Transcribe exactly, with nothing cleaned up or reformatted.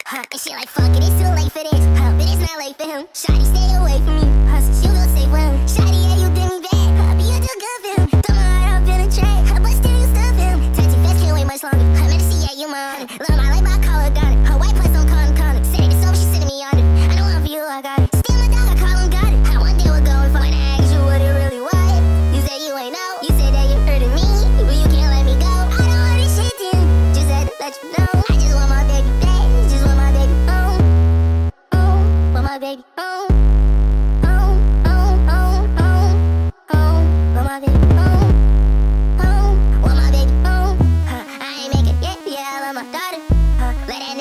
huh? And she like, fuck it, it's too late for this, huh? But it's not late for him. Shawty, stay away from me, huh? So you gon' stay with him. Shawty, yeah, you did me bad, huh? But you do good for him. Throw my heart up in a track, huh? But still you stuff him. Tattoo fast can't wait much longer, huh? Let me see, yeah, you my honey. Love my life, I call her got it. Her white plus don't call him con it. Say that it's over, she sitting me on it. I know one for you, I got it. Still my dog, I call him got it. How one day we're going for. When I asked you what it really was, you said you ain't know. You said that you hurting me, but you can't let me go. I don't want this shit to you, just had to let you know. I just want my baby back, just want my baby home. Home, want my baby home. Home, home, home, home, home, want my baby home. Home, want my baby home. Huh, I ain't make it yet, yeah, I love my daughter. Huh, let that